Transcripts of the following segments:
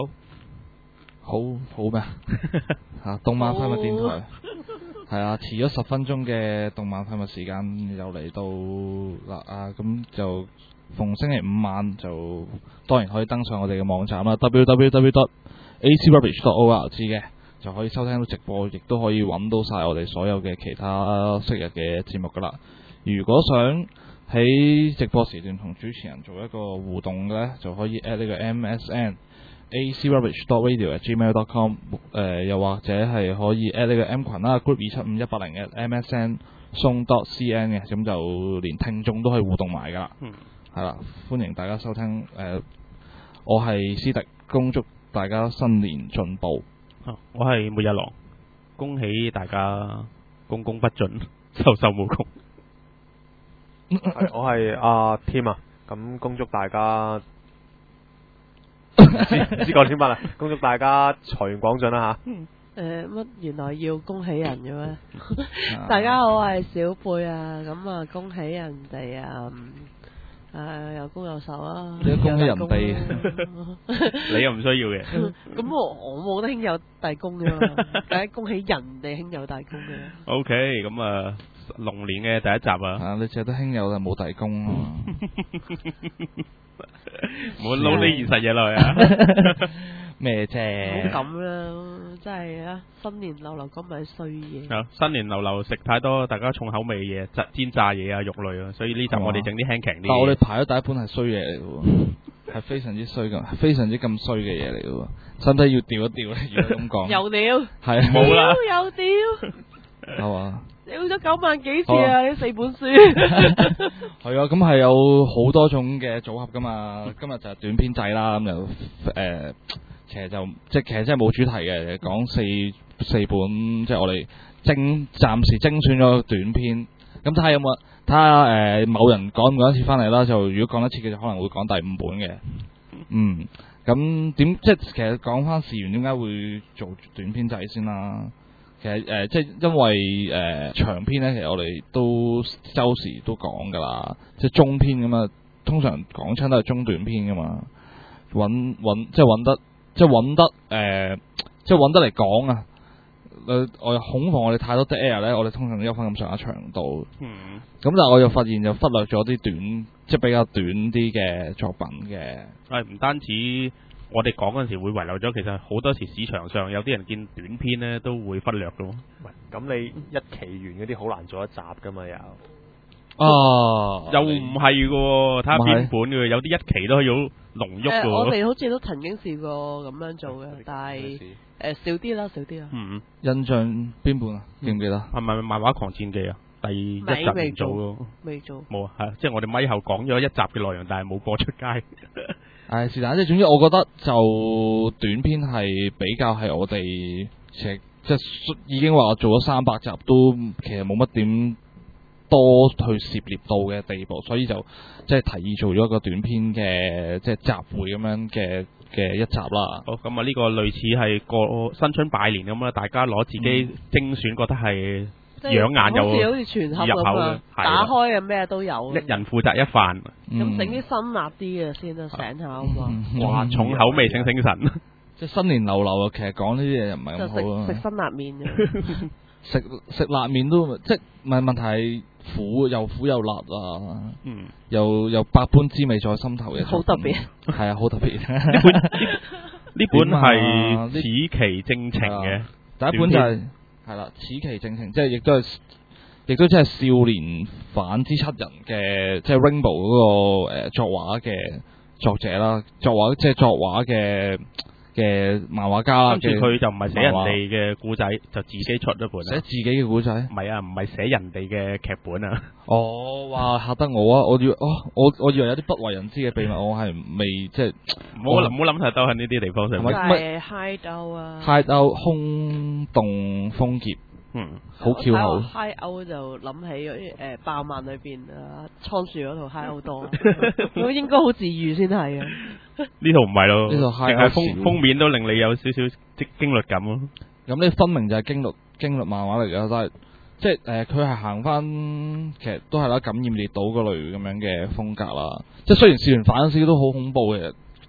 好咩啊？動漫廢物電台係啊，遲咗10分鐘嘅動漫廢物時間又嚟到啦啊！咁就逢星期五晚就當然可以登上我哋嘅網站啦 www.acrubbish.org 嘅，就可以收聽到直播，亦都可以揾到晒我哋所有嘅其他昔日嘅節目噶啦。如果想喺直播時段同主持人做一個互動嘅咧，就可以 at 呢個 MSN acrubbish.radio@gmail.com 又或者係可以 at 呢個 M 群啦 group 27510@msn song.cn 嘅，咁就連聽眾都可以互動埋噶啦。係啦，歡迎大家收聽。我係斯迪，恭祝大家新年進步。 我係末日狼，恭喜大家公公不盡，壽壽無窮。 我係阿添啊，咁恭祝大家唔知講啲乜啦，恭祝大家財源廣進啦吓。 乜原來要恭喜人嘅咩？大家好，我係小貝啊，咁啊恭喜人哋啊！有攻有受啊！ 你恭喜人哋， 你又唔需要嘅。 咁我冇得兄友弟恭嘅嘛，梗係恭喜人哋兄友弟恭嘅。 OK， 咁啊，龍年嘅第一集啊！ 你淨係得兄友但冇弟恭啊！ 唔好撈啲現實嘢落去啊！ 咩啫？ 唔好咁啦，真係啊！新年流流講埋衰嘢。 新年流流食太多大家重口味嘢，煎炸嘢啊、肉類啊，所以呢集我哋整啲輕鬆啲。 但我哋排咗第一盤係衰嘢嚟嘅喎，係非常之衰嘅，非常之咁衰嘅嘢嚟嘅喎，身體要調一調咧，如果咁講。 有料。 係冇啦。 有料。 係嘛？ 屌咗9萬幾次啊！呢4本書。 係啊，咁係有好多種嘅組合噶嘛。今日就係短篇仔啦，咁就其實真係冇主題嘅，講四本，即係我哋暫時精選咗短篇。咁睇下有冇睇下某人趕唔趕一次翻嚟啦？就如果趕一次嘅，就可能會講第5本嘅。咁即係其實講翻事緣點解會做短篇仔先啦。其實即係因為長篇咧，其實我哋都周時都講噶啦，即係中篇咁啊。通常講親都係中短篇噶嘛，即係揾得嚟講啊！我恐防我哋太多 dead air 咧，我哋通常都有翻咁上下長度。咁但係我又發現就忽略咗啲短，即係比較短啲嘅作品嘅。 唔單止我哋講嗰陣時會遺漏咗，其實好多時市場上有啲人見短篇咧都會忽略嘅。 咁你一期完嗰啲好難做一集噶嘛又。 又唔係嘅，睇下邊本嘅，有啲一期都可以好濃郁嘅。 我哋好似都曾經試過咁樣做嘅，但係少啲啦。 印象邊本啊？記唔記得？ 係咪漫畫狂戰記啊？第一集未做咯， 未做。 冇啊，係即係我哋咪後講咗一集嘅內容，但係冇播出街。 是但，即係總之，我覺得就短篇係比較係我哋即係已經話我做咗300集都其實冇乜點多去涉獵到嘅地步，所以就即係提議做咗一個短篇嘅即係集會咁樣嘅一集啦。 好，咁啊呢個類似係個新春拜年咁啦，大家攞自己精選覺得係養眼又好似全盒入口嘅， 打開嘅咩都有。 一人負責一飯。 咁整啲辛辣啲嘅先得醒下啊嘛。 哇，重口味醒神。 即係新年流流啊，其實講呢啲嘢又唔係咁好啊。 食辛辣麵嘅。 食辣麵都即係唔係問題係苦又辣啊，又百般滋味在心頭嘅， 好特別， 係啊，好特別。 呢本係此其正情嘅， 第一本就係啦，此其正情，即係亦都即係少年犯之7人嘅，即係 Rainbow 嗰個作畫嘅作者啦，作畫嘅漫畫家啦， 跟住佢就唔係寫人哋嘅故仔，就自己出一本。 寫自己嘅故仔？ 唔係啊，唔係寫人哋嘅劇本啊。 哇！嚇得我啊！我以為有啲不為人知嘅秘密，我係未即係。 唔好諗太多喺呢啲地方上。 係 Hideout 啊 ！Hideout 空洞風劫。好翹口。 Hideout 就諗起嗰啲爆漫裏邊倉鼠嗰套 Hideout 多，咁應該好治癒先係啊。 呢套唔係咯， 呢套淨係封面都令你有少少經歷感咯。 咁呢分明就係經歷漫畫嚟㗎，但係即係佢係行翻，其實都係啦，感染列島嗰類咁樣嘅風格啦。即係雖然試完反思都好恐怖嘅，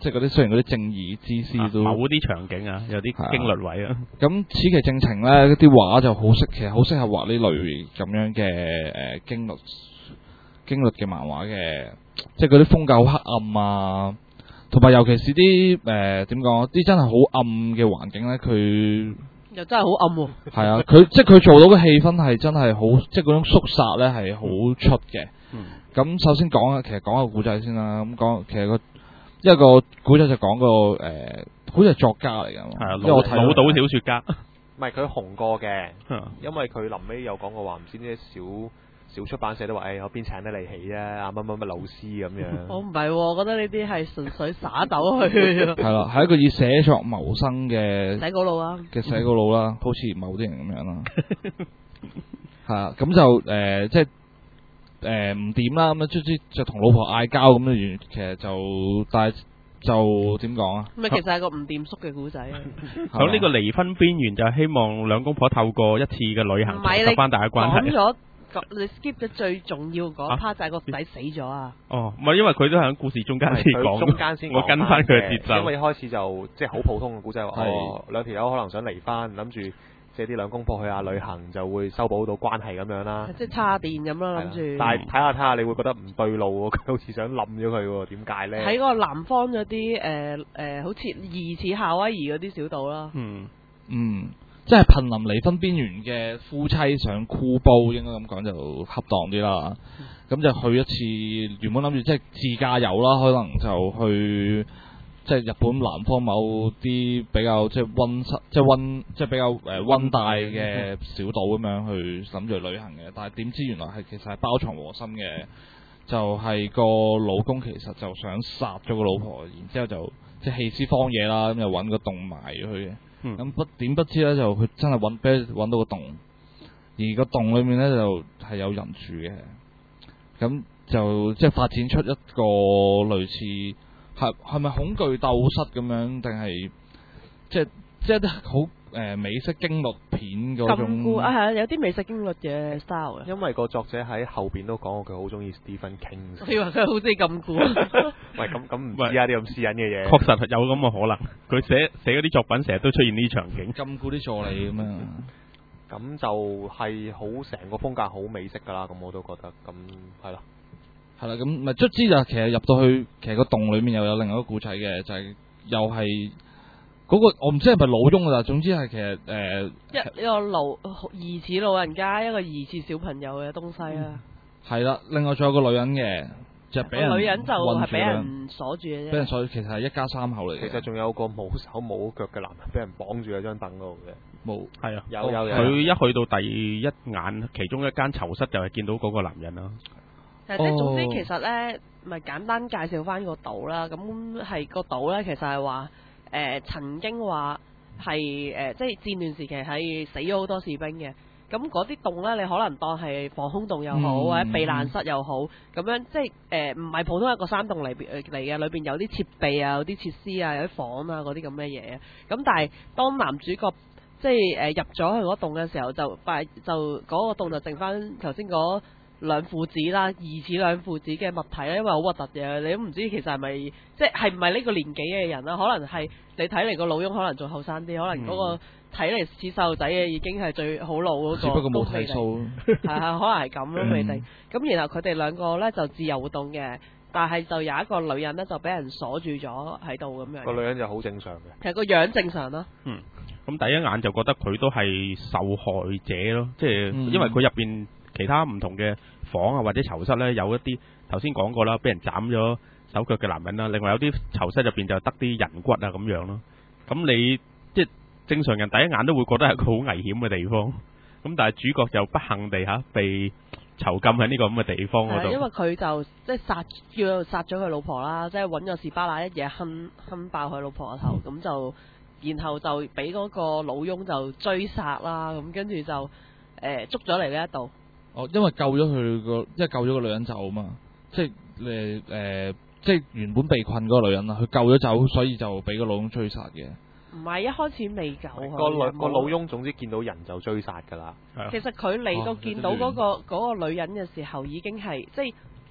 即係嗰啲雖然嗰啲正義之師都某啲場景啊，有啲驚慄位啊。 咁此其正情咧，啲畫就其實好適合畫呢類咁樣嘅驚慄嘅漫畫嘅，即係嗰啲風格好黑暗啊，同埋尤其是啲點講，啲真係好暗嘅環境咧，佢又真係好暗喎。 係啊，佢做到嘅氣氛係真係好，即係嗰種肅殺咧係好出嘅。咁首先其實講個古仔先啦。咁講其實一個古仔就講個好似係作家嚟㗎嘛，因為我睇老島小說家。 唔係佢紅過嘅，因為佢臨尾有講過話，唔知啲小出版社都話，我邊請得你起啊？乜乜乜老師咁樣。 我唔係喎，我覺得呢啲係純粹灑抖去嘅啫。 係啦，係一個以寫作謀生嘅寫稿佬啊， 嘅寫稿佬啦，好似某啲人咁樣啦。係啊，咁就即係唔掂啦，咁樣就同老婆嗌交咁樣，其實但係就點講啊？ 咪其實係個唔掂叔嘅古仔啊！ 喺呢個離婚邊緣，就希望兩公婆透過一次嘅旅行重拾翻大家關係。 講咗你 skip 咗最重要嗰 part 就係個仔死咗啊！ 哦，唔係因為佢都喺故事中間先講， 中間先我跟翻佢嘅節奏。 因為一開始就即係好普通嘅古仔話，兩條友可能想離婚，諗住借啲兩公婆去下旅行就會修補到關係咁樣啦。 即係叉電咁啦，諗住。 但係睇下你會覺得唔對路喎，佢好似想冧咗佢喎，點解咧？ 喺個南方嗰啲好似疑似夏威夷嗰啲小島啦。 即係瀕臨離婚邊緣嘅夫妻上箍煲，應該咁講就恰當啲啦。咁就去一次，原本諗住即係自駕遊啦，可能就去即係日本南方某啲比較即係即係比較溫帶嘅小島咁樣去諗住旅行嘅。但係點知原來其實係包藏禍心嘅，就係個老公其實就想殺咗個老婆，然之後就即係棄屍荒野啦，咁就揾個洞埋咗佢嘅。咁點不知咧，就佢真係俾佢揾到個洞，而個洞裏面咧就係有人住嘅。咁就即係發展出一個類似係咪恐懼鬥室咁樣，定係即係啲好美式驚慄片嗰種。 禁錮啊，係啊，有啲美式驚慄嘅 style 嘅。 因為個作者喺後邊都講過，佢好中意 Stephen King。 我以為佢好中意禁錮。 喂，咁唔知啊啲咁私隱嘅嘢。 確實有咁嘅可能，佢寫嗰啲作品成日都出現呢啲場景。 禁錮啲助理咁樣。 咁就係好成個風格好美式㗎啦，咁我都覺得咁係咯。 係啦，咁咪卒之就其實入到去，其實個洞裏面又有另外一個故仔嘅，就係又係嗰個我唔知係咪老翁㗎啦，總之係其實一個疑似老人家，一個疑似小朋友嘅東西啦。 係啦，另外仲有個女人嘅，就俾人女人就係俾人鎖住嘅啫。 俾人鎖住，其實係一家三口嚟嘅。 其實仲有個冇手冇腳嘅男人俾人綁住喺張凳嗰度嘅。 冇， 係啊， 有。 佢一去到第一眼，其中一間囚室就係見到嗰個男人啦。 即係總之其實咧，咪簡單介紹翻個島啦。咁係個島咧，其實係話曾經話係即係戰亂時期係死咗好多士兵嘅。咁嗰啲洞咧，你可能當係防空洞又好，或者避難室又好，咁樣即係唔係普通一個山洞嚟嘅，裏邊有啲設備啊，有啲設施啊，有啲房啊嗰啲咁嘅嘢。咁但係當男主角即係入咗去嗰洞嘅時候，就嗰個洞就剩翻頭先嗰兩父子啦，疑似兩父子嘅物體啦，因為好核突嘅，你都唔知其實係咪即係唔係呢個年紀嘅人啦？可能係你睇嚟個老翁可能仲後生啲，可能嗰個睇嚟似細路仔嘅已經係最好老嗰個， 只不過冇睇數， 係可能係咁咯，未定。咁然後佢哋兩個咧就自由活動嘅，但係就有一個女人咧就俾人鎖住咗喺度咁樣。 個女人就好正常嘅， 其實個樣正常啦。 咁第一眼就覺得佢都係受害者咯，即係因為佢入邊其他唔同嘅房啊或者囚室咧，有一啲頭先講過啦，俾人斬咗手腳嘅男人啦，另外有啲囚室入邊就得啲人骨啊咁樣咯。咁你即係正常人第一眼都會覺得係一個好危險嘅地方，咁但係主角就不幸地被囚禁喺呢個咁嘅地方嗰度。 因為佢就即係殺咗佢老婆啦，即係揾個士巴拿一嘢冚爆佢老婆個頭，咁就然後就俾嗰個老翁就追殺啦，咁跟住就捉咗嚟呢一度。 因為救咗個女人走啊嘛，即係即係原本被困嗰個女人啦，佢救咗走，所以就俾個老翁追殺嘅。 唔係一開始未救個老翁，總之見到人就追殺㗎啦。 其實佢嚟到見到嗰個女人嘅時候，已經係即係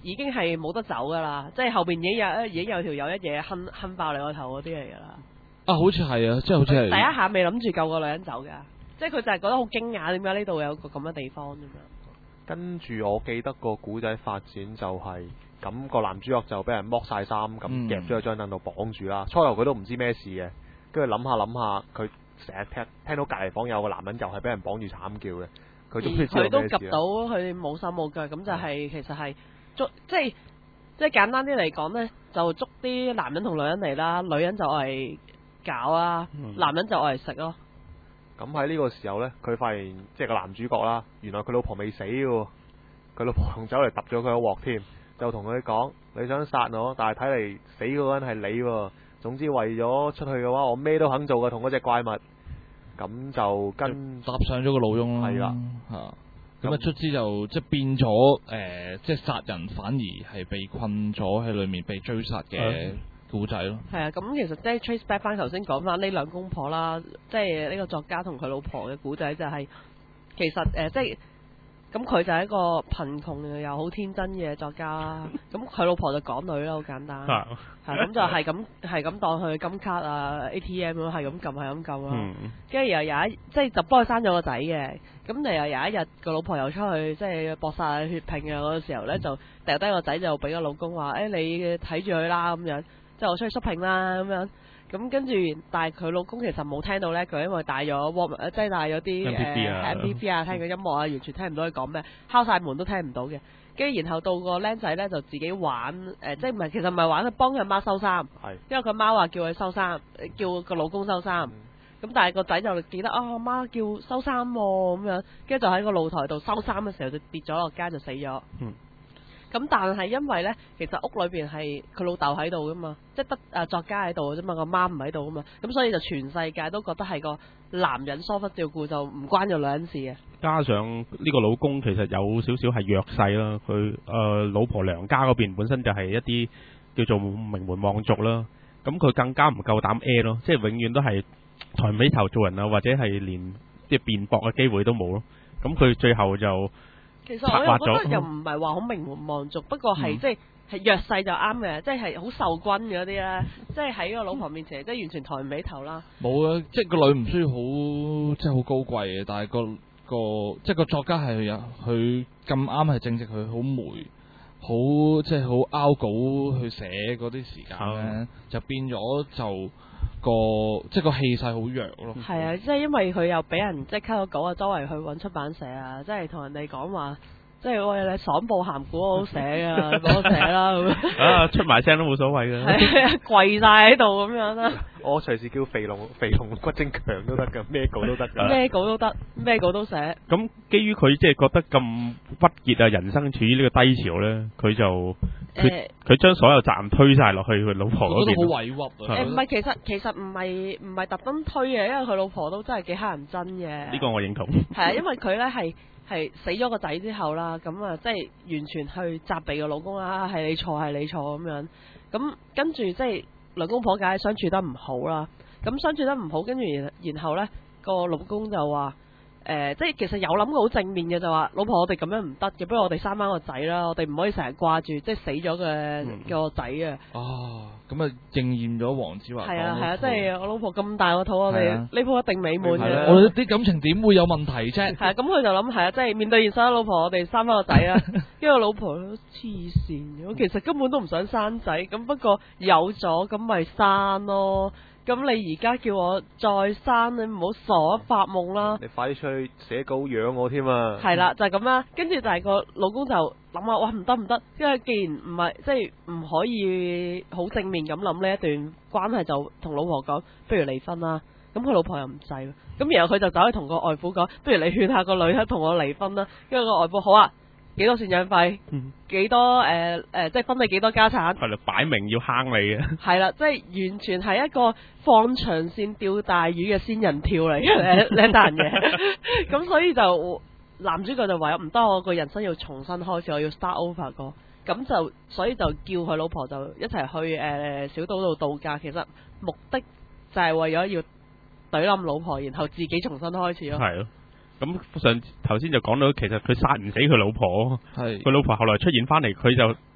已經係冇得走噶啦，即係後邊已經有條友一嘢哼爆你個頭嗰啲嚟噶啦。 啊，好似係啊，即係好似係。 第一下未諗住救個女人走㗎，即係佢就係覺得好驚訝，點解呢度有個咁嘅地方咁樣。 跟住我記得個古仔發展就係、咁個男主角就俾人剝晒衫，咁夾咗喺張凳度綁住啦。初頭佢都唔知咩事嘅，跟住諗下，佢成日聽到隔離房有個男人又係俾人綁住慘叫嘅，佢終於知道咩事啦。 佢都及到佢冇手冇腳，咁就係、其實係捉即係簡單啲嚟講呢，就捉啲男人同女人嚟啦，女人就係搞啊，男人就係食咯。 咁喺呢個時候呢，佢發現即係個男主角啦，原來佢老婆未死嘅，佢老婆仲走嚟揼咗佢一鑊添，就同佢講：你想殺我，但係睇嚟死嗰個人係你喎。總之為咗出去嘅話，我咩都肯做嘅，同嗰隻怪物。咁就搭上咗個老翁咯。 係啦， 咁啊卒之就即係變咗即係殺人反而係被困咗喺裏面被追殺嘅故仔咯。 係啊，咁其實即係 trace back 翻頭先講翻呢兩公婆啦，即係呢個作家同佢老婆嘅故仔就係、其實即係咁佢就係一個貧窮又好天真嘅作家啦。咁佢老婆就港女啦，好簡單。咁就係咁當佢金卡啊 ATM 咯，係咁撳啦。跟住又有一即係就幫佢生咗個仔嘅。咁又有一日個老婆又出去即係搏殺血拼啊嗰個時候咧，就掉低個仔就俾個老公話：你睇住佢啦咁樣。即係我出去 shopping 啦咁樣，咁跟住，但係佢老公其實冇聽到咧，佢因為帶咗即係帶咗啲MP3 啊，聽個音樂啊，完全聽唔到佢講咩，敲晒門都聽唔到嘅。跟住然後到個僆仔咧就自己玩，即係其實唔係玩，佢幫佢媽收衫，因為佢媽話叫佢收衫，叫個老公收衫。咁但係個仔就記得阿媽叫收衫喎咁樣，跟住就喺個露台度收衫嘅時候就跌咗落街就死咗。咁但係因為呢，其實屋裏邊係佢老豆喺度噶嘛，即係得作家喺度啫嘛，個媽唔喺度噶嘛，咁所以就全世界都覺得係個男人疏忽照顧，就唔關個女人事嘅。加上呢個老公其實有少少係弱勢啦，佢老婆娘家嗰邊本身就係一啲叫做名門望族啦，咁佢更加唔夠膽 A 咯，即係永遠都係抬唔起頭做人啊，或者係連即係辯駁嘅機會都冇咯，咁佢最後就。 其實我又覺得又唔係話好名門望族，不過係即係弱勢就啱嘅，即係好受君嗰啲咧，即係喺個老婆面前，即係完全抬唔起頭啦。冇啊， 即係個女唔需要好即係好高貴嘅，但係個即係個作家係佢咁啱係正值佢好霉，好即係好拗稿去寫嗰啲時間咧，就變咗就。即係個氣勢好弱咯。 係啊，即係因為佢又俾人即係溝咗稿啊，周圍去揾出版社啊，即係同人哋講話，即係喂你爽報鹹古好寫啊，幫我寫啦咁。啊，出埋聲都冇所謂嘅。係啊，跪晒喺度咁樣啦。 我隨時叫肥龍骨精強都得㗎，咩稿都得㗎。 咩稿都得，咩稿都寫。 咁基於佢即係覺得咁鬱結啊，人生處於呢個低潮咧，佢就佢將所有責任推晒落去佢老婆嗰邊。 覺得好委屈啊！ 唔係，其實唔係特登推嘅，因為佢老婆都真係幾乞人憎嘅。 呢個我認同。 係啊，因為佢咧係死咗個仔之後啦，咁啊即係完全去責備個老公啦，係你錯咁樣。咁跟住即係兩公婆梗係相處得唔好啦。咁相處得唔好，跟住然後咧個老公就話。即係其實有諗過好正面嘅，就話老婆我哋咁樣唔得嘅，不如我哋生翻個仔啦，我哋唔可以成日掛住即係死咗嘅個仔啊！ 哦，咁啊應驗咗黃子華。係啊，即係我老婆咁大個肚，我哋呢鋪一定美滿嘅。 我哋啲感情點會有問題啫？ 係啊，咁佢就諗係啊，即係面對現實，老婆我哋生翻個仔啊！因為老婆黐線嘅，其實根本都唔想生仔，咁不過有咗咁咪生咯。咁你而家叫我再生，你唔好傻發夢啦！ 你快啲出去寫稿養我添啊！ 係啦，就係咁啦。跟住就係個老公就諗下，哇唔得，因為既然唔係即係唔可以好正面咁諗呢一段關係，就同老婆講，不如離婚啦。咁佢老婆又唔制，咁然後佢就走去同個外父講，不如你勸下個女同我離婚啦。跟住個外父好啊。幾多贍養費？幾多即係分你幾多家產？ 係啦，擺明要坑你嘅。係啦，即係完全係一個放長線釣大魚嘅仙人跳嚟嘅呢一單嘢。咁所以就男主角就話唔得，我個人生要重新開始，我要 start over 過。咁就所以就叫佢老婆就一齊去小島度度假。其實目的就係為咗要懟冧老婆，然後自己重新開始咯。 係咯。咁頭先就講到，其實佢殺唔死佢老婆，佢老婆後來出現翻嚟，佢就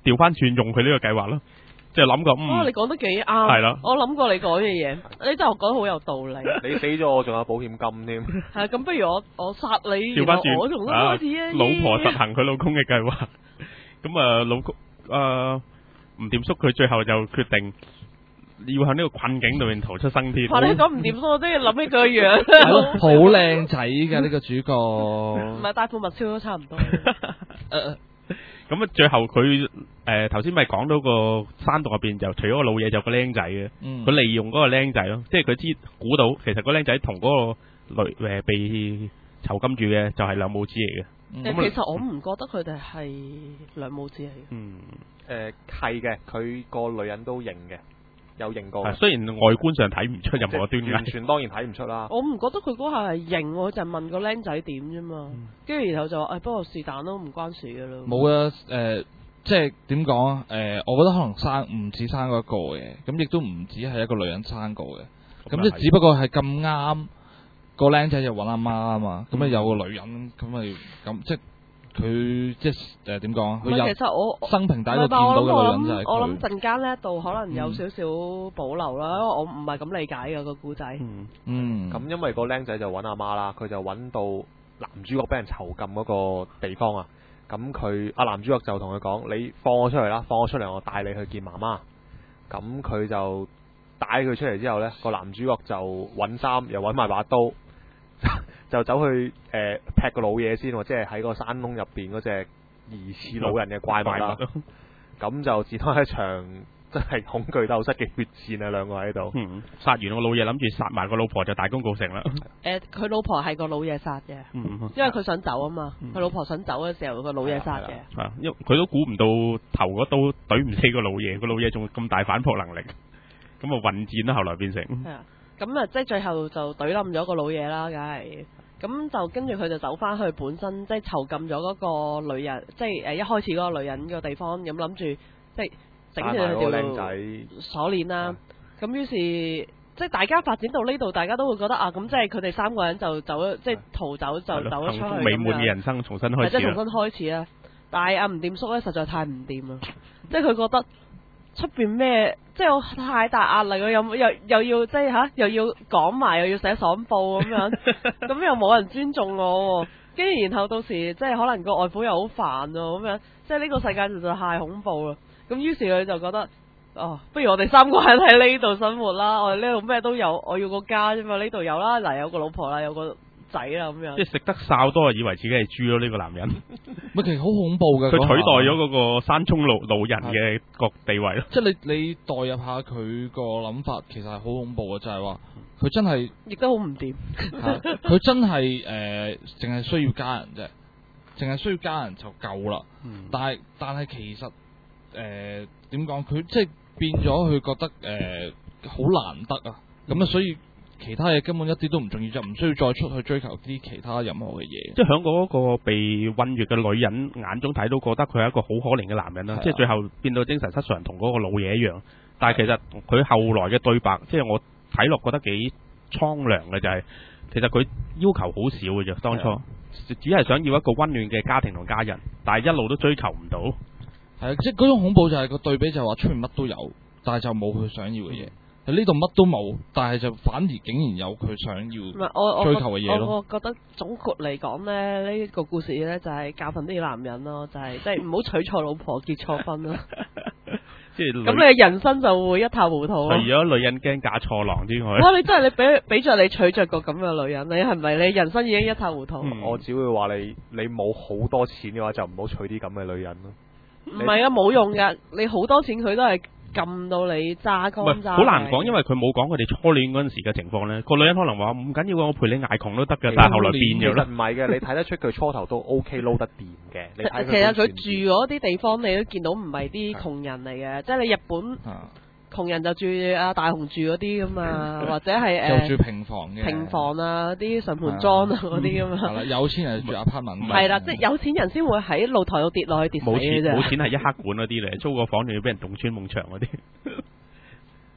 調翻轉用佢呢個計劃咯，即係諗過你講得幾啱， 係啦我諗過你講嘅嘢，你真係講得好有道理。 你死咗我仲有保險金添。 係咁，不如我殺你， 調翻轉， 然後我從新開始啊！ 老婆實行佢老公嘅計劃，咁啊老公吳掂叔佢最後就決定要向呢個困境裏面逃出生天。 哇！你講唔掂數，我真係諗起佢個樣， 係咯，好靚仔嘅呢個主角。 唔係大富物超都差唔多。 咁啊，最後佢頭先咪講到個山洞入邊，就除咗個老嘢，就有個僆仔嘅。佢利用嗰個僆仔咯，即係佢估到其實個僆仔同嗰個被囚禁住嘅就係兩母子嚟嘅。 其實我唔覺得佢哋係兩母子嚟嘅。 係嘅，佢個女人都認嘅，有認過。 雖然外觀上睇唔出任何端倪， 完全當然睇唔出啦。 我唔覺得佢嗰下係認，我就係問個僆仔點啫嘛。跟住然後就話不過是但都唔關事嘅咯。 冇啊，即係點講啊？我覺得可能唔止生過一個嘅，咁亦都唔止係一個女人生過嘅。咁即係只不過係咁啱個僆仔就揾阿媽啊嘛。咁有個女人，咁咪咁即係佢即係點講啊？佢其實我生平第一個見到嘅女人就係佢。 我諗陣間呢度可能有少少保留啦，因為我唔係咁理解嘅個故仔。 咁因為個僆仔就揾阿媽啦，佢就揾到男主角俾人囚禁嗰個地方啊。咁阿男主角就同佢講：你放我出嚟啦，放我出嚟，我帶你去見媽媽。咁佢就帶佢出嚟之後呢，個男主角就揾衫，又揾埋把刀，就走去劈個老嘢先，即係喺個山窿入邊嗰隻疑似老人嘅怪物啦。咁就展開一場真係恐懼鬥室嘅血戰啊！兩個喺度。 殺完個老嘢，諗住殺埋個老婆就大功告成啦。 佢老婆係個老嘢殺嘅，因為佢想走啊嘛。佢老婆想走嘅時候，個老嘢殺嘅。 因為佢都估唔到頭嗰刀懟唔死個老嘢，個老嘢仲咁大反撲能力，咁啊混戰啦，後來變成。係啊， 咁啊，即係最後就懟冧咗個老嘢啦，梗係。咁就跟住佢就走翻去本身即係囚禁咗嗰個女人，即係一開始嗰個女人個地方，咁諗住即係整住條鎖鏈啦。咁於是即係大家發展到呢度，大家都會覺得啊，咁即係佢哋三個人就走咗，即係逃走就走咗出去， 幸福美滿嘅人生重新開始。 即係重新開始啦。但係阿吳掂叔咧實在太唔掂啦，即係佢覺得出邊咩，即係我太大壓力，我又要即係又要講埋，又要寫爽報咁樣，咁又冇人尊重我，跟住然後到時即係可能個外父又好煩咁樣，即係呢個世界實在太恐怖啦。咁於是佢就覺得，不如我哋三個人喺呢度生活啦，我哋呢度咩都有，我要個家啫嘛，呢度有啦，嗱有個老婆啦，有個仔啦咁樣。即係食得哨多，以為自己係豬咯，呢個男人。 咪其實好恐怖㗎。 佢取代咗嗰個山中老人嘅個地位咯。 即係你代入下佢個諗法，其實係好恐怖嘅，就係話佢真係亦都好唔掂。 佢真係淨係需要家人啫，淨係需要家人就夠啦。但係其實點講？佢即係變咗，佢覺得好難得啊。咁啊，所以其他嘢根本一啲都唔重要，就唔需要再出去追求啲其他任何嘅嘢。 即係喺嗰個被困住嘅女人眼中睇到，覺得佢係一個好可憐嘅男人啦。即係最後變到精神失常，同嗰個老嘢一樣。但係其實佢後來嘅對白，即係我睇落覺得幾蒼涼嘅，就係其實佢要求好少嘅啫。當初只係想要一個溫暖嘅家庭同家人，但係一路都追求唔到。 係啊，即係嗰種恐怖就係個對比，就係話出面乜都有，但係就冇佢想要嘅嘢。喺呢度乜都冇，但係就反而竟然有佢想要追求嘅嘢咯。 我覺得總括嚟講呢，呢個故事呢就係教訓啲男人咯，就係即係唔好娶錯老婆結錯婚咯。 即係咁你嘅人生就會一塌糊塗。除咗女人驚嫁錯郎之外， 哇！你真係你俾着你娶着個咁嘅女人，你係咪你人生已經一塌糊塗？ 我只會話你冇好多錢嘅話，就唔好娶啲咁嘅女人咯。 唔係啊，冇用噶，你好多錢佢都係撳到你揸乾揸。 好難講，因為佢冇講佢哋初戀嗰陣時嘅情況咧。個女人可能話唔緊要，我陪你捱窮都得嘅，但係後來變咗啦。 其實唔係嘅，你睇得出佢初頭都 OK 撈得掂嘅。其實佢住嗰啲地方，你都見到唔係啲窮人嚟嘅，即係你日本窮人就住阿大雄住嗰啲噶嘛，或者係就住平房嘅平房啊，啲上盤莊啊嗰啲噶嘛。 係啦，有錢人住apartment。 係啦，即係有錢人先會喺露台度跌落去跌死嘅啫。 冇錢係一黑館嗰啲嚟，租個房仲要俾人洞穿夢牆嗰啲。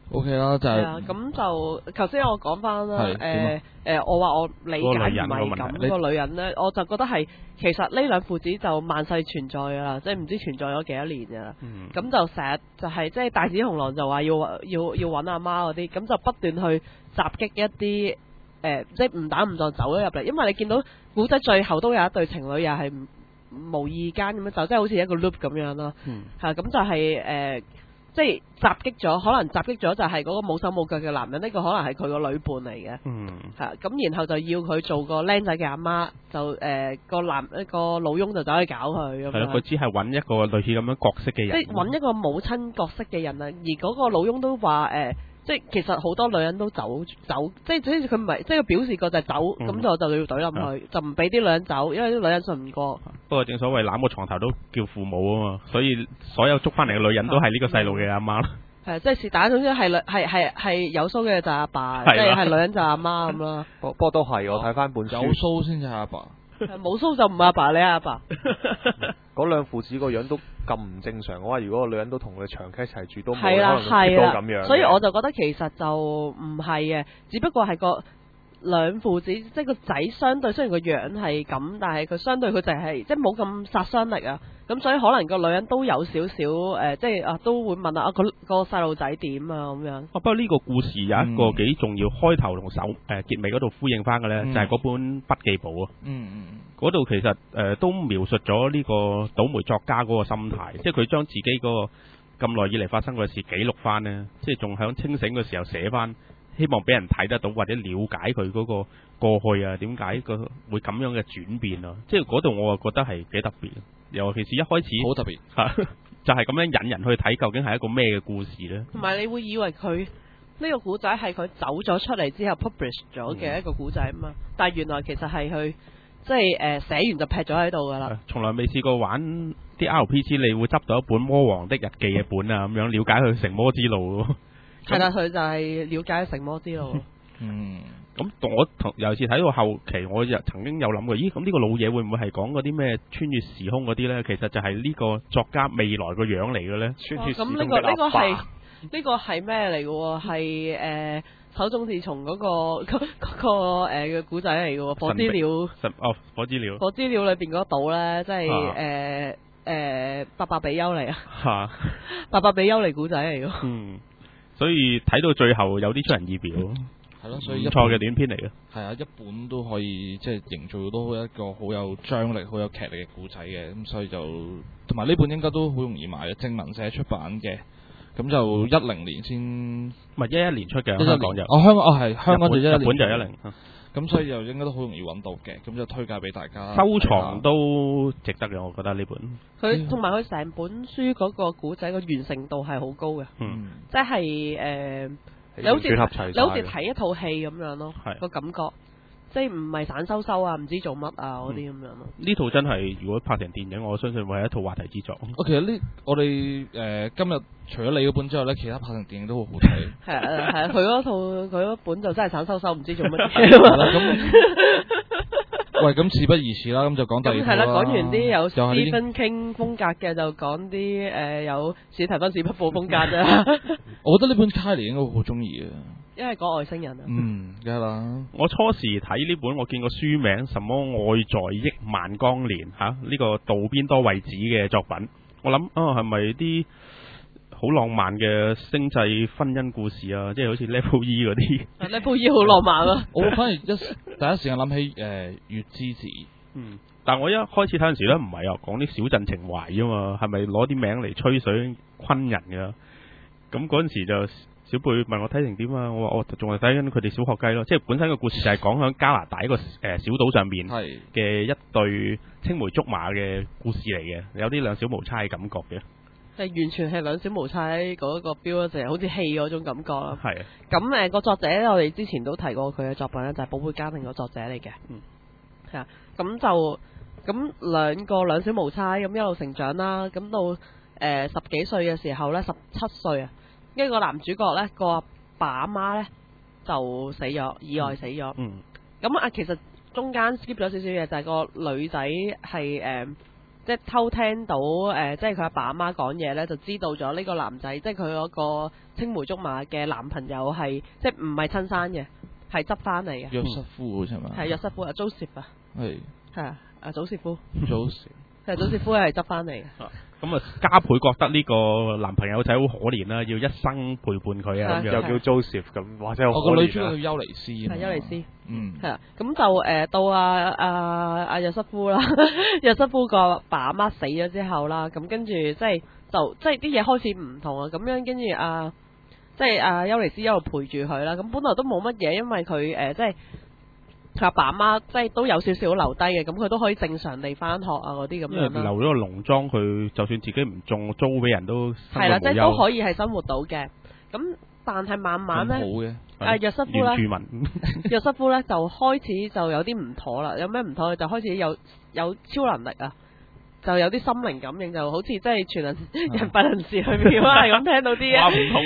OK 啦，就係啊， 係咁就頭先我講翻啦， 係點我話我理解唔係嗰個女人咁， 個問題個女人咧，我就覺得係其實呢兩父子就萬世存在噶啦，即係唔知存在咗幾多年噶啦。 嗯咁就成日就係即係大紫紅狼就話要揾阿媽嗰啲，咁就不斷去襲擊一啲即係誤打誤撞走咗入嚟，因為你見到古仔最後都有一對情侶又係無意間咁樣走，即係好似一個 loop 咁樣咯。 嗯係咁就係即係襲擊咗，可能襲擊咗就係嗰個冇手冇腳嘅男人，呢個可能係佢個女伴嚟嘅。 嗯係咁，然後就要佢做個僆仔嘅阿媽，就個老翁就走去搞佢咁係咯，佢樣。 只係揾一個類似咁樣角色嘅即人， 係揾一個母親角色嘅人啊，而嗰個老翁都話即係其實好多女人都走，即係佢唔係，即係佢表示過就係走，咁就要懟冧佢，就唔俾啲女人走，因為啲女人信唔過。 不過正所謂攬個床頭都叫父母啊嘛，所以所有捉翻嚟嘅女人都係呢個細路嘅阿媽啦。 係即係是但，總之係有鬚嘅就係阿爸， 係啦即係女人就係阿媽咁啦。 不過都係我睇翻本有書， 須先至係阿爸。 冇鬚就唔係阿爸，你係阿爸。 嗰兩父子個樣都咁唔正常嘅話，如果個女人都同佢長期一齊住，都冇係啦可能會 keep 到係啦咁樣嘅。 所以我就覺得其實就唔係嘅，只不過係個兩父子，即係個仔相對雖然個樣係咁，但係佢相對佢就係即係冇咁殺傷力啊。咁所以可能個女人都有少少即係都會問啊個細路仔點啊咁樣。 不過呢個故事有一個幾重要，開頭同結尾嗰度呼應翻嘅呢，就係嗰本筆記簿啊。嗰度其實都描述咗呢個倒霉作家嗰個心態，即係佢將自己嗰個咁耐以嚟發生嘅事記錄翻呢，即係仲響清醒嘅時候寫翻，希望俾人睇得到或者了解佢嗰個過去啊，點解佢會咁樣嘅轉變啊？即係嗰度我啊覺得係幾特別，尤其是一開始好特別嚇，就係咁樣引人去睇究竟係一個咩嘅故事呢？ 同埋你會以為佢呢個古仔係佢走咗出嚟之後 publish 咗嘅一個古仔啊嘛，但係原來其實係佢即係寫完就劈咗喺度噶啦。 從來未試過玩啲 RPG，你會執到一本魔王的日記嘅本啊，咁樣了解佢成魔之路。 係啦，佢就係了解成魔之路。 咁我尤其是睇到後期，我曾經有諗過，咦？咁呢個老嘢會唔會係講嗰啲咩穿越時空嗰啲呢？其實就係呢個作家未來個樣嚟嘅呢。 穿越時空咁嘅阿爸呢個係咩嚟嘅喎？係手冢治蟲嗰個嘅古仔嚟嘅喎，火之鳥。 火之鳥。 火之鳥裏邊嗰島咧，即係八百比丘嚟啊！ 嚇， 八百比丘嚟古仔嚟嘅。 所以睇到最後有啲出人意表。 係咯，所以唔錯嘅短片嚟嘅。 係啊，一本都可以即係營造到一個好有張力、好有劇力嘅故仔嘅，咁所以就同埋呢本應該都好容易買嘅，正文社出版嘅，咁就10年先， 唔係11年出嘅，香港就香港係香港就11年， 日本就10， 咁所以就應該都好容易揾到嘅，咁就推介俾大家收藏都值得嘅，我覺得呢本。 佢同埋佢成本書嗰個古仔個完成度係好高嘅，即係你好似睇一套戲咁樣咯，個感覺，即係唔係散收收啊，唔知做乜啊嗰啲咁樣咯。 呢套真係如果拍成電影，我相信會係一套話題之作。 其實我哋今日除咗你嗰本之外咧，其他拍成電影都好好睇。 係啊，佢嗰本就真係散收收，唔知做乜嘢。 喂，咁事不宜遲啦，咁就講第二套啦。 係啦，講完啲有 Stephen King 風格嘅，就講啲有史提芬史匹堡風格啫。 我覺得呢本 Kylie 應該會好中意嘅， 因為講外星人啊。 梗係啦。 我初時睇呢本，我見個書名什麼愛在億萬光年呢個渡邊多惠子嘅作品，我諗係咪啲好浪漫嘅星際婚姻故事啊？即係好似 Level E 嗰啲。 Level E 好浪漫啊！ 我反而第一時間諗起月之子。 但係我一開始睇陣時咧，唔係啊，講啲小鎮情懷啫嘛，係咪攞啲名嚟吹水昆人㗎？咁嗰陣時就小貝問我睇成點啊？我話我仲係睇緊佢哋小學雞咯，即係本身個故事就係講響加拿大一個小島上面嘅一對青梅竹馬嘅故事嚟嘅，有啲兩小無猜嘅感覺嘅。 係完全係兩小無猜嗰個標，就係好似戲嗰種感覺啦。 係啊。 咁個作者咧，我哋之前都提過佢嘅作品咧，就係《寶貝家庭》個作者嚟嘅。係啊。咁兩小無猜咁一路成長啦，咁到10幾歲嘅時候咧，17歲啊，一個男主角咧個阿爸阿媽咧就死咗，意外死咗。咁其實中間 skip 咗少少嘢，就係個女仔係即係偷聽到即係佢阿爸阿媽講嘢咧，就知道咗呢個男仔，即係佢嗰個青梅竹馬嘅男朋友係即係唔係親生嘅，係執翻嚟嘅。 約瑟夫好似係嘛？ 係約瑟夫啊，Joseph 啊，係啊，阿祖士夫，祖士夫係執翻嚟嘅。 咁啊，加倍覺得呢個男朋友仔好可憐啦，要一生陪伴佢啊，咁樣又叫 Joseph 咁，或者好可我個女主角憐叫休尼斯。 係休尼斯。 嗯。 係啊，咁就到阿約瑟夫啦，約瑟夫個爸阿媽死咗之後啦，咁跟住即係啲嘢開始唔同啊，咁樣跟住即係阿休尼斯一路陪住佢啦，咁本來都冇乜嘢，因為佢即係佢阿爸阿媽即係都有少少留低嘅，咁佢都可以正常地翻學啊嗰啲咁因為樣啦。 留咗個農莊，佢就算自己唔種，租俾人都生係啦，即係都活無憂。 可以係生活到嘅。咁但係慢慢咁好咧， 嘅。 約瑟夫咧， 原住民約瑟夫咧就開始就有啲唔妥啦。有咩唔妥？就開始有超能力啊！就有啲心靈感應，就好似即係全能人不能事去廟啊，係咁聽到啲哇唔通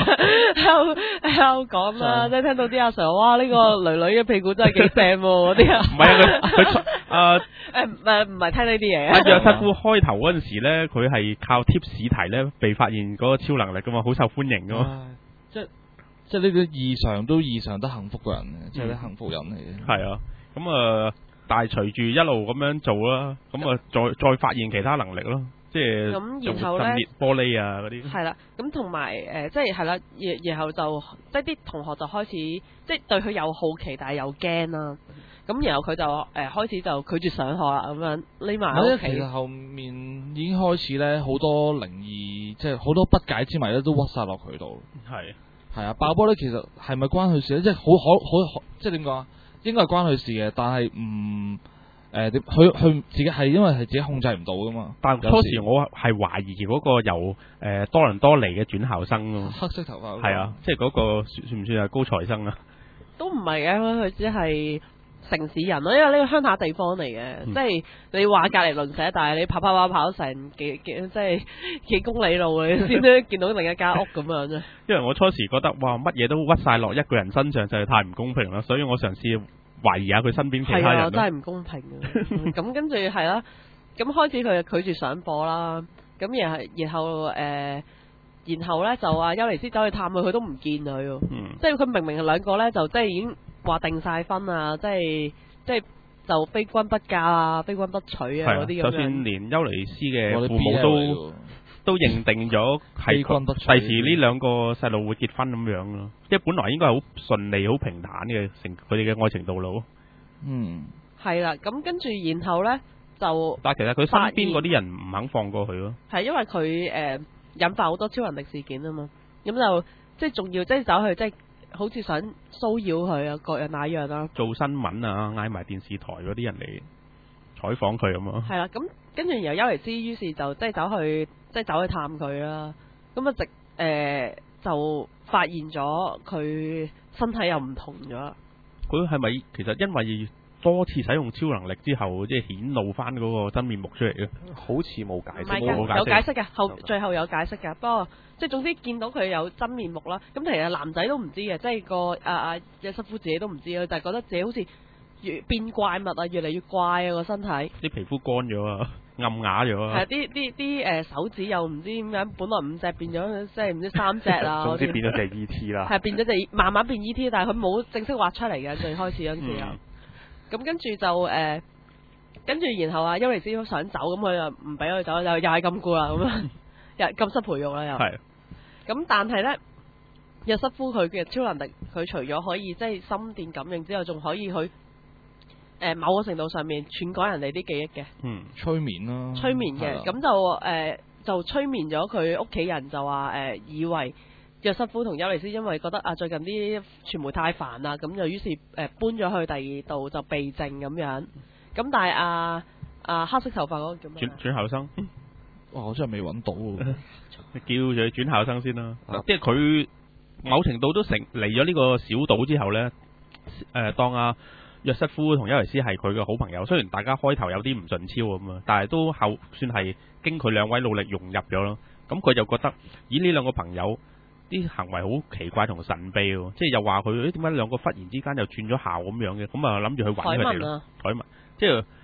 喺度講啦，即係聽到啲阿 Sir 哇呢個女女嘅屁股真係幾正喎嗰啲啊， 唔係啊，佢唔係聽呢啲嘢阿約瑟夫開頭嗰陣時咧，佢係靠貼試題咧被發現嗰個超能力噶嘛，好受歡迎噶嘛。 即係呢啲異常得幸福嘅人嘅，即係啲幸福人嚟嘅。 係啊，咁但係隨住一路咁樣做啦，咁再發現其他能力咯，即係咁然後呢震裂玻璃啊嗰啲。 係啦，咁同埋即係係啦，然後就即係啲同學就開始即係對佢有好奇，但係又驚啦。咁然後佢就開始就拒絕上學啦，咁樣匿埋喺屋企。 其實後面已經開始咧，好多靈異，即係好多不解之謎咧，都屈晒落佢度。係啊，爆玻璃其實係咪關佢事咧？即係好，即係點講啊？應該係關佢事嘅，但係唔佢自己係因為係自己控制唔到噶嘛。 但初時我係懷疑嗰個由多倫多嚟嘅轉校生咯， 黑色頭髮。 係啊，即係嗰個算唔算係高材生啊？ 都唔係嘅，佢只係城市人咯，因為呢個鄉下地方嚟嘅，即係你話隔離鄰舍，但係你跑成幾即係幾公里路，你先都見到另一間屋咁樣啫。 因為我初時覺得哇，乜嘢都屈晒落一個人身上，就係太唔公平啦，所以我嘗試懷疑下佢身邊其他人。 係啊，真係唔公平嘅。咁跟住係啦，咁開始佢就拒絕上課啦。咁然後咧就話休尼斯走去探佢，佢都唔見佢喎。即係佢明明係兩個咧，就即係已經話定晒婚啊，即係就非君不嫁啊，非君不娶啊嗰啲咁樣。 就算連休尼斯嘅父母都認定咗係第時呢兩個細路會結婚咁樣咯，即係本來應該係好順利、好平坦嘅佢哋嘅愛情道路。 係啦，咁跟住然後咧就， 但係其實佢身邊嗰啲人唔肯放過佢咯。係因為佢引發好多超能力事件啊嘛，咁就即係仲要即係走去即係好似想騷擾佢啊，各樣那樣啦。做新聞啊，嗌埋電視台嗰啲人嚟採訪佢咁咯。 係啦，咁跟住然後休尼斯於是就即係走去探佢啦，咁就發現咗佢身體又唔同咗。 佢係咪其實因為多次使用超能力之後，即係顯露翻嗰個真面目出嚟嘅？好似冇解釋， 有解釋嘅，最後有解釋嘅。不過即係總之見到佢有真面目啦。咁其實男仔都唔知嘅，即係個約瑟夫自己都唔知咯，就係覺得自己好似越變怪物啊，越嚟越怪啊個身體。啲皮膚乾咗啊，暗啞咗啊。 係啲手指又唔知點解，本來5隻變咗即係唔知3隻啊。 總之變咗隻 E.T. 啦。 係變咗隻慢慢變 E.T. 但係佢冇正式畫出嚟嘅，最開始嗰陣時候。咁跟住就跟住然後休尼斯都想走，咁佢就唔俾佢走，又係禁錮啦，咁樣又禁室培育啦又。係。咁但係咧，約瑟夫佢嘅超能力，佢除咗可以即係心電感應之外，仲可以去某個程度上面篡改人哋啲記憶嘅。 催眠啦。 催眠嘅，咁就催眠咗佢屋企人，就話以為約瑟夫同休尼斯因為覺得最近啲傳媒太煩啦，咁就於是搬咗去第二度就避靜咁樣。咁但係黑色頭髮嗰個叫咩？ 轉校生。 哇！我真係未揾到喎。 叫佢轉校生先啦。即係佢某程度都嚟咗呢個小島之後呢，當約瑟夫同休尼斯係佢嘅好朋友。雖然大家開頭有啲唔順超咁啊，但係都算係經佢兩位努力融入咗咯。咁佢就覺得，咦呢兩個朋友啲行為好奇怪同神秘喎，即係又話佢點解兩個忽然之間又轉咗校咁樣嘅，咁啊諗住去揾佢哋咯。凱文即係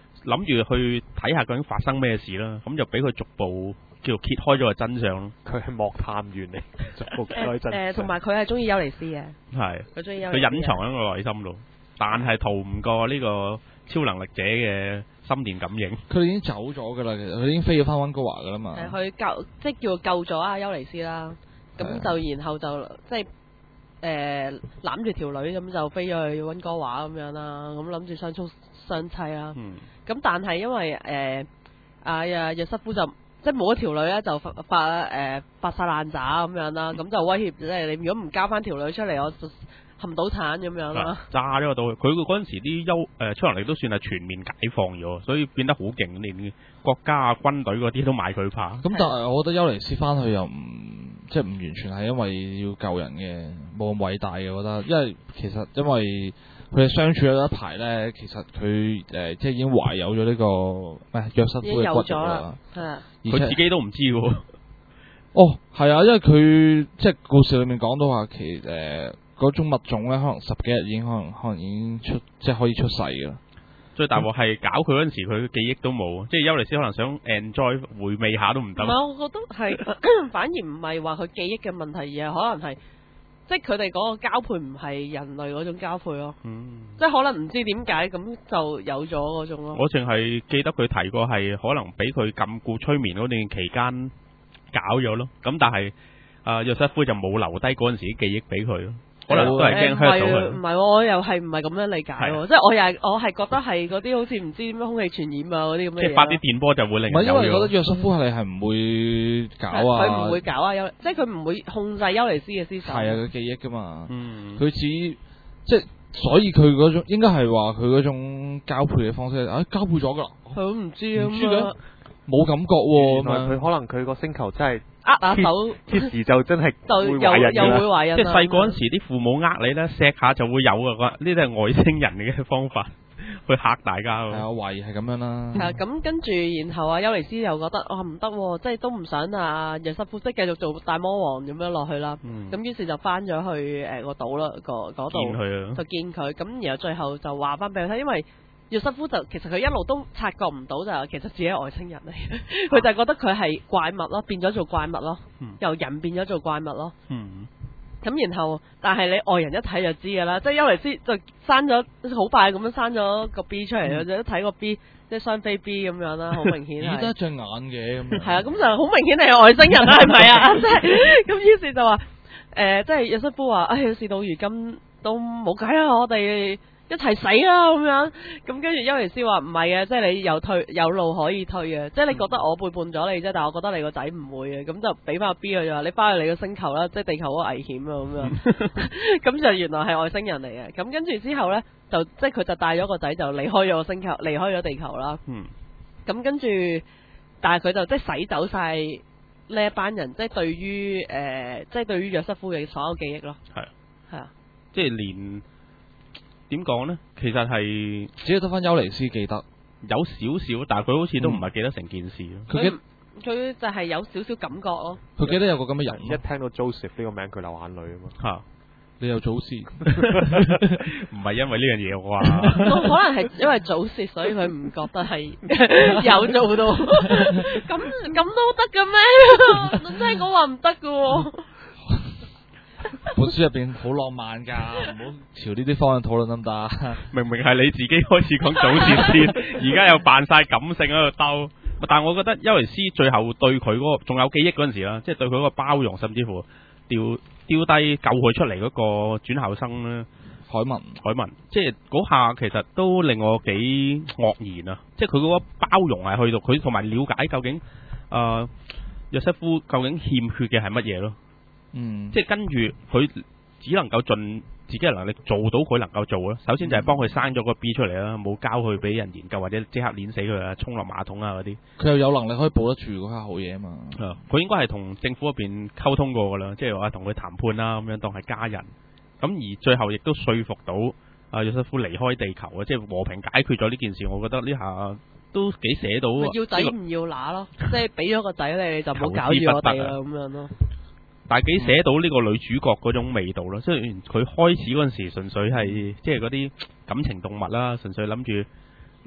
諗住去睇下究竟發生咩事啦，咁就俾佢逐步叫做揭開咗個真相咯。 佢係莫探員嚟，逐步揭開真相。 同埋佢係中意尤尼斯嘅， 係佢中意尤佢尼斯嘅隱藏喺個內心度，但係逃唔過呢個超能力者嘅心電感應。 佢哋已經走咗噶啦，其實佢已經飛咗翻溫哥華噶啦嘛。 係佢救，即係叫救咗阿尤尼斯啦。咁就然後就即係攬住條女咁就飛咗去溫哥華咁樣啦。咁諗住相沖相妻啦。咁但係因為阿約瑟夫就即係冇一條女咧，就發晒爛渣咁樣啦。咁就威脅即係你如果唔交翻條女出嚟，我就冚到產咁樣啦。 炸咗個島，佢嗰陣時啲超能力都算係全面解放咗，所以變得好勁，連國家啊軍隊嗰啲都買佢怕。 咁但係我覺得尤尼斯翻去又唔即係唔完全係因為要救人嘅，冇咁偉大嘅，我覺得，因為佢哋相處咗一排咧，其實佢即係已經懷有咗呢個約瑟夫嘅骨肉啦。 佢自己都唔知嘅喎。 哦，係啊，因為佢即係故事裏面講到話，嗰種物種咧，可能10幾日已經可能已經即係可以出世嘅啦。 最大鑊係搞佢嗰陣時，佢嘅記憶都冇，即係尤尼斯可能想 enjoy 回味下都唔得。 唔係，我覺得係反而唔係話佢記憶嘅問題，而係可能係即係佢哋嗰個交配唔係人類嗰種交配咯。即係可能唔知點解咁就有咗嗰種咯。 我淨係記得佢提過係可能俾佢禁錮催眠嗰段期間搞咗咯。咁但係約瑟夫就冇留低嗰陣時啲記憶俾佢咯。可能都係驚 hurt 到佢。 唔係，我又係唔係咁樣理解喎？即係我係覺得係嗰啲好似唔知點樣空氣傳染啊嗰啲咁嘅嘢。 即係發啲電波就會令。 唔係因為覺得約瑟夫係唔會搞啊。 佢唔會搞啊，即係佢唔會控制尤尼斯嘅思想。 係啊，佢記憶噶嘛。佢即係所以佢嗰種應該係話佢嗰種交配嘅方式交配咗㗎啦。 佢都唔知啊嘛。冇感覺喎。 佢可能佢個星球真係。 下手， 貼時就真係就又會懷孕。 即係細個嗰陣時，啲父母你咧，錫下就會有㗎。呢啲係外星人嘅方法去嚇大家。 係啊，我懷疑係咁樣啦。 係啊，咁跟住然後尤尼斯又覺得唔得，即係都唔想約瑟夫即係繼續做大魔王咁樣落去啦。咁於是就翻咗去個島啦，嗰度就見佢。咁然後最後就話翻俾佢聽，因為約瑟夫就其實佢一路都察覺唔到就其實自己係外星人嚟，佢就覺得佢係怪物咯，變咗做怪物咯，由人變咗做怪物咯。咁然後，但係你外人一睇就知㗎啦，即係尤尼斯就生咗好快咁樣生咗個 B 出嚟，就一睇個 B 即係雙飛 B 咁樣啦，好明顯係。 得一隻眼嘅咁。係啊，咁就好明顯係外星人啦，係咪啊？即係咁，於是就話即係約瑟夫話：事到如今都冇計啦，我哋一齊死啦咁樣，咁跟住尤尼斯話唔係嘅，即係你有路可以退嘅，即係你覺得我背叛咗你啫，但係我覺得你個仔唔會嘅，咁就俾翻個 B 佢就話你翻去你個星球啦，即係地球好危險啊咁樣，咁就原來係外星人嚟嘅，咁跟住之後呢，就即係佢就帶咗個仔就離開咗個星球，離開咗地球啦。咁跟住，但係佢就即係洗走晒呢一班人，即係對於即係對於約瑟夫嘅所有記憶咯。係啊， 即係連。點講呢？其實係只係得翻尤尼斯記得有少少，但係佢好似都唔係記得成件事咯。 佢就係有少少感覺咯。 佢記得有個咁嘅人， 一聽到 Joseph 呢個名，佢流眼淚啊嘛。 你有祖先？ 唔係因為呢樣嘢啩？ 可能係因為祖先，所以佢唔覺得係有做到。咁都得嘅咩？真係講話唔得嘅。 本書入邊好浪漫噶，唔好朝呢啲方向討論得唔得？ 明明係你自己開始講祖先先，而家又扮晒感性喺度兜。但係我覺得尤尼斯最後對佢嗰個仲有記憶嗰陣時啦，即係對佢嗰個包容，甚至乎丟低救佢出嚟嗰個轉校生咧，海文，即係嗰下其實都令我幾愕然啊！即係佢嗰個包容係去到佢同埋了解究竟約瑟夫究竟欠缺嘅係乜嘢咯。即係跟住佢只能夠盡自己嘅能力做到佢能夠做啦。首先就係幫佢生咗個 B 出嚟啦，冇交去俾人研究或者即刻碾死佢啊，沖落馬桶啊嗰啲。佢又有能力可以保得住嗰下好嘢啊嘛。佢應該係同政府嗰邊溝通過噶啦，即係話同佢談判啦，咁樣當係家人。咁而最後亦都說服到約瑟夫離開地球啊，即係和平解決咗呢件事。我覺得呢下都幾寫到。要仔唔要乸咯，即係俾咗個仔你就唔好搞住我哋啦咁樣咯。 但係幾寫到呢個女主角嗰種味道咯，雖然佢開始嗰陣時純粹係即係嗰啲感情動物啦，純粹諗住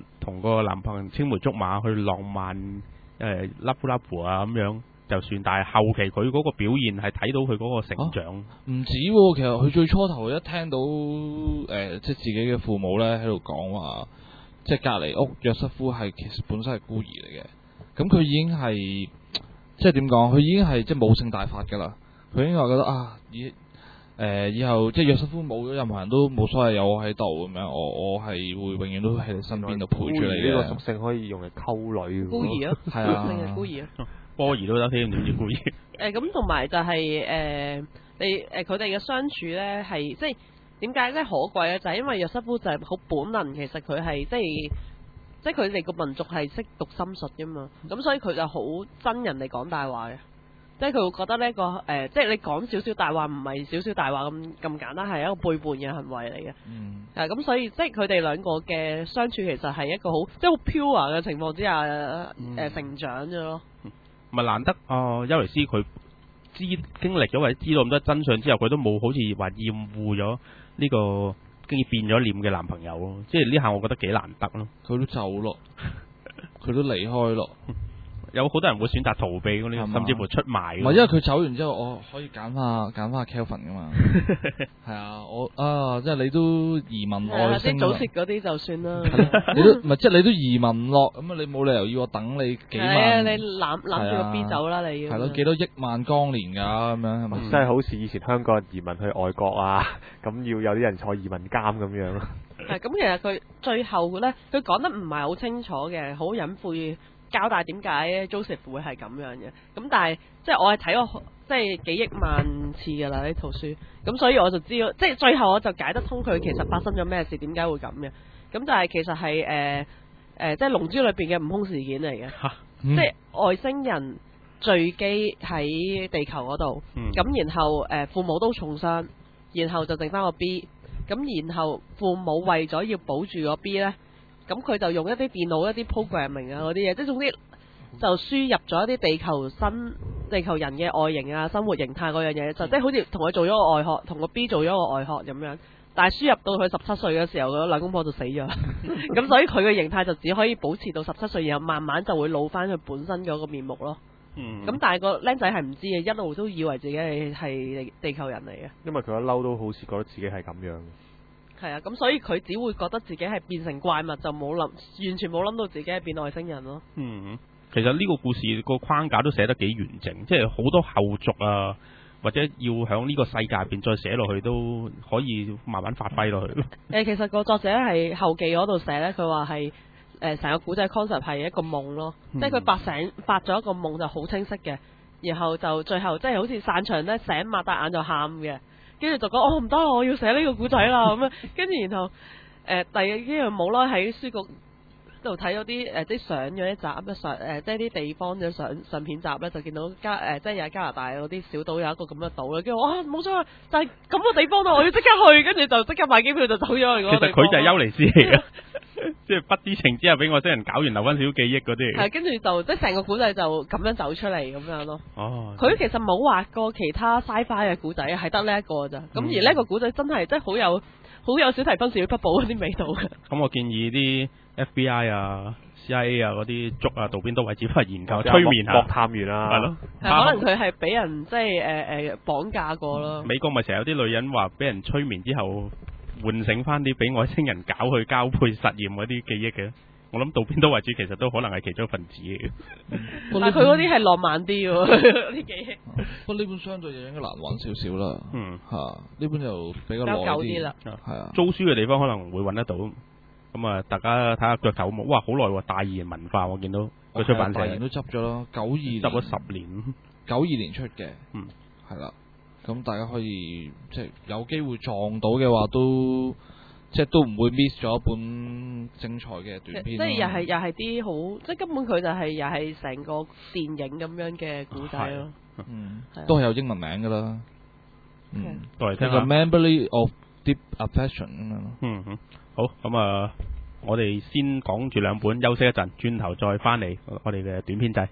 同個男朋友青梅竹馬去浪漫拉夫拉夫啊咁樣就算，但係後期佢嗰個表現係睇到佢嗰個成長。 唔止喎，其實佢最初頭一聽到即係自己嘅父母咧喺度講話，即係隔離屋約瑟夫係其實本身係孤兒嚟嘅，咁佢已經係即係點講？佢已經係即係母性大發㗎啦。佢已經話覺得啊，以後即係約瑟夫冇咗任何人都冇所謂，有我喺度咁樣，我係會永遠都喺你身邊度陪住你嘅。 呢個屬性可以用嚟溝女。 孤兒啊， 係啊， 性係孤兒啊。 波兒都得添，點知孤兒？ 咁同埋就係你佢哋嘅相處咧係即係點解咧可貴咧？就係因為約瑟夫就係好本能，其實佢係即係佢哋個民族係識讀心術㗎嘛，咁所以佢就好憎人哋講大話嘅。即係佢會覺得呢個即係你講少少大話唔係少少大話咁簡單，係一個背叛嘅行為嚟嘅。咁所以即係佢哋兩個嘅相處其實係一個好即係好 pure 嘅情況之下成長咗咯。 咪難得邱尼斯佢經歷咗或者知道咁多真相之後，佢都冇好似話厭惡咗呢個經已變咗臉嘅男朋友咯。即係呢下我覺得幾難得咯。 佢都走咯，佢都離開咯。 有好多人會選擇逃避嗰啲，甚至乎出賣。 唔係，因為佢走完之後，我可以揀翻 Kelvin 噶嘛。係啊，即係你都移民外星。 啲早泄嗰啲就算啦。 你都唔係，即係你都移民落，咁啊你冇理由要我等你幾萬。係啊， 你攬住個 B 走啦，你要。 係咯，幾多億萬光年㗎咁樣係咪？ 真係好似以前香港人移民去外國啊，咁要有啲人坐移民監咁樣。 係咁，其實佢最後咧，佢講得唔係好清楚嘅，好隱晦。交代點解 Joseph 會係咁樣嘅，咁但係即係我係睇過即係幾億萬次㗎啦呢套書，咁所以我就知道，即係最後我就解得通佢其實發生咗咩事，點解會咁嘅，咁就係其實係即係龍珠裏邊嘅悟空事件嚟嘅，即係外星人墜機喺地球嗰度，咁然後父母都重傷，然後就剩翻個 B， 咁然後父母為咗要保住個 B 呢。咁佢就用一啲電腦一啲 programming 啊嗰啲嘢，即係總之就輸入咗一啲地球人嘅外形啊、生活形態嗰樣嘢，就即係好似同佢做咗個外殼，同個 B 做咗個外殼咁樣。但係輸入到佢17歲嘅時候，嗰兩公婆就死咗。咁所以佢嘅形態就只可以保持到17歲，然後慢慢就會老翻佢本身嗰個面目咯。咁但係個僆仔係唔知嘅，一路都以為自己係地球人嚟嘅。因為佢一嬲都好似覺得自己係咁樣。 係啊，咁所以佢只會覺得自己係變成怪物，就冇諗，完全冇諗到自己係變外星人咯。 其實呢個故事個框架都寫得幾完整，即係好多後續啊，或者要響呢個世界入邊再寫落去都可以慢慢發揮落去。 其實個作者係後記嗰度寫呢，佢話係成個古仔 concept 係一個夢咯，即係佢發咗一個夢就好清晰嘅，然後就最後即係好似散場呢，醒擘大眼就喊嘅。跟住就講唔得，我要寫呢個古仔啦咁樣。跟住然後第二呢樣冇啦，喺書局度睇咗啲相嗰啲集即係啲地方嘅相片集咧，就見到即係有加拿大嗰啲小島有一個咁嘅島咧。跟住冇錯，就係咁嘅地方咯，我要即刻去。跟住就即刻買機票就走咗去嗰個地方。 其實佢就係邱尼斯嚟嘅，即係不知情之後俾外星人搞完留翻少少記憶嗰啲。係跟住就即係成個古仔就咁樣走出嚟咁樣咯。佢其實冇畫過其他 sci-fi 嘅古仔，係得呢一個咋。咁而呢個古仔真係即係好有小提芬小匹寶嗰啲味道嘅。咁我建議啲 FBI 啊、CIA 啊嗰啲捉啊渡邊都位置翻研究催眠下博探員啊， 係咯。 可能佢係俾人即係綁架過咯。 美國咪成日有啲女人話俾人催眠之後喚醒翻啲俾外星人搞去交配實驗嗰啲記憶嘅。我諗渡邊都位置其實都可能係其中一份子嘅。 但係佢嗰啲係浪漫啲喎，啲記憶。 不過呢本相對就應該難揾少少啦。呢本就比較耐啲啦。 係啊， 租書嘅地方可能會揾得到。咁啊，大家睇下腳頭冇，哇，好耐喎！大然文化我見到佢出版社， 大然都執咗咯，92年執咗10年 ，92年出嘅，係啦。咁大家可以即係有機會撞到嘅話，都即係都唔會 miss 咗一本精彩嘅短篇。即係又係啲好，即係根本佢就係又係成個電影咁樣嘅故仔咯。 都係有英文名噶啦。 過嚟聽下。 Memory of Deep Affection 咁樣咯。 好，咁啊，我哋先講住兩本，休息一陣，轉頭再翻嚟我哋嘅短篇仔。